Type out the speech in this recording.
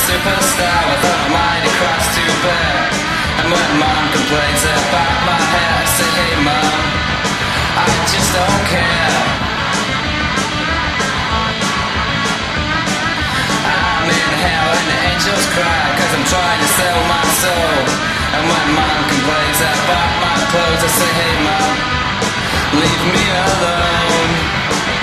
superstar without a mighty cross to bear. And when mom complains about my hair, I say, hey mom, I just don't care. I'm in hell and the angels cry, cause I'm trying to sell my soul. And when mom complains about my clothes, I say, hey mom, leave me alone.